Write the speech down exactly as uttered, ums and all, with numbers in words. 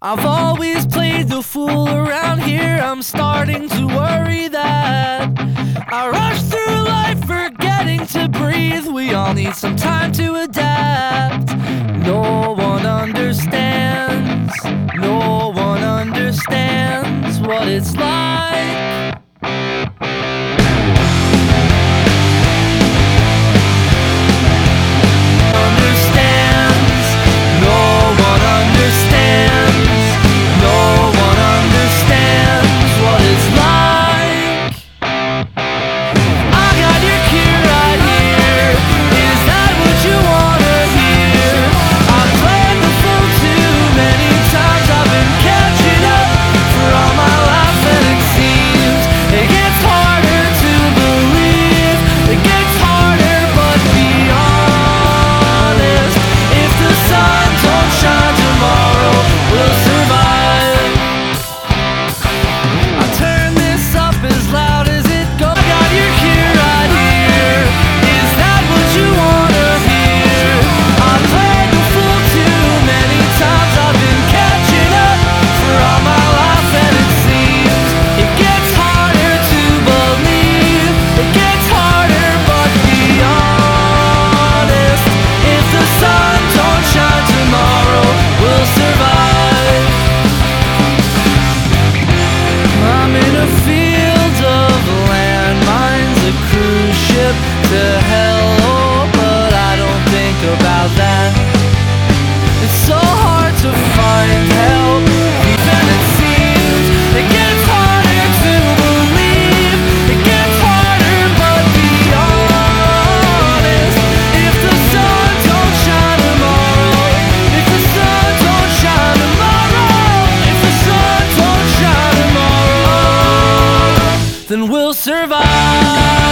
I've always played the fool around here. I'm starting to worry that I rush through life forgetting to breathe. We all need some time to adapt. No one understands, no one understands what it's like. To hell, oh, but I don't think about that. It's so hard to find help, even it seems. It gets harder to believe. It gets harder, but be honest. If the sun don't shine tomorrow, if the sun don't shine tomorrow, if the sun don't shine tomorrow, then we'll survive.